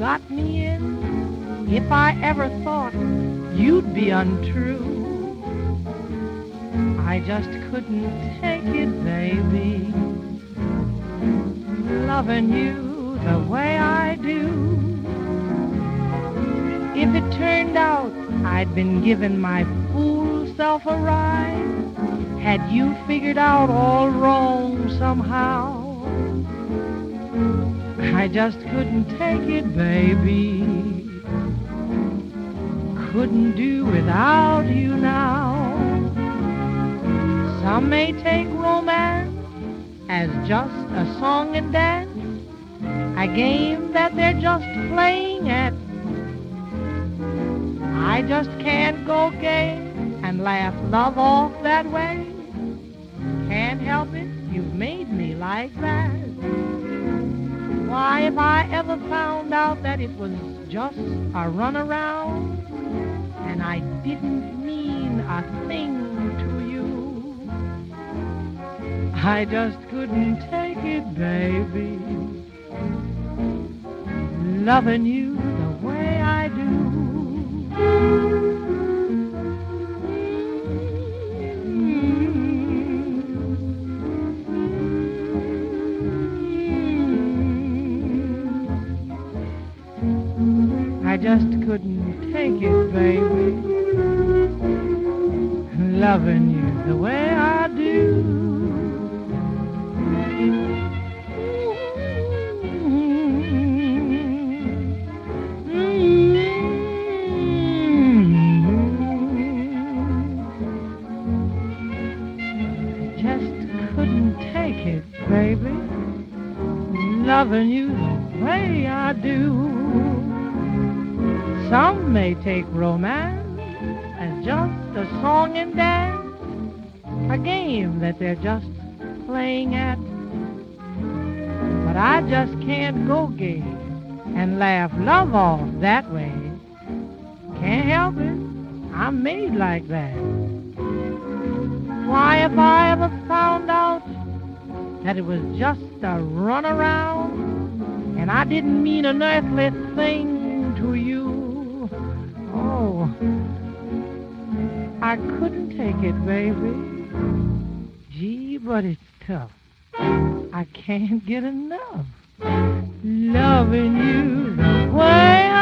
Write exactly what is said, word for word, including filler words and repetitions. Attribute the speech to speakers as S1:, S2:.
S1: got me in. If I ever thought you'd be untrue, I just couldn't take it, baby, loving you the way I do. If it turned out I'd been giving my fool self a ride, had you figured out all wrong somehow, I just couldn't take it, baby. Couldn't do without you now. Some may take romance as just a song and dance, a game that they're just playing at. I just can't go gay and laugh love off that way. Can't help it, you've made me like that. Why, if I ever found out that it was just a runaround and I didn't mean a thing to you, I just couldn't take it, baby, loving you the way I do. I just couldn't take it, baby, loving you the way I do. I just couldn't take it, baby, loving you the way I do. Some may take romance as just a song and dance, a game that they're just playing at. But I just can't go gay and laugh love off that way. Can't help it, I'm made like that. Why, if I ever found out that it was just a runaround and I didn't mean an earthly thing to you, oh, I couldn't take it, baby. Gee, but it's tough. I can't get enough loving you the way